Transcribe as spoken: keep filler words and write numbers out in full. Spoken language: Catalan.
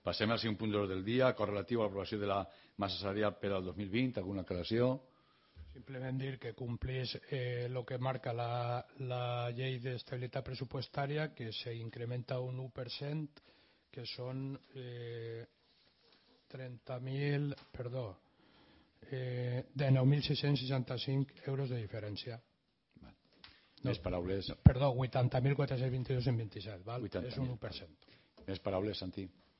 Passem al cinc punt dos del dia, acord relatiu a l'aprovació de la massa salarial per al dos mil vint. Alguna aclaració? Simplement dir que complís el eh, que marca la, la llei d'estabilitat pressupostària, que s'incrementa un u per cent, que són eh, trenta mil, perdó, eh, dinou mil sis-cents seixanta-cinc euros de diferència. Val. Més no, paraules? Perdó, vuitanta mil quatre-cents vint-i-dos en vint-i-set, val? És un u per cent. Més paraules, Santi?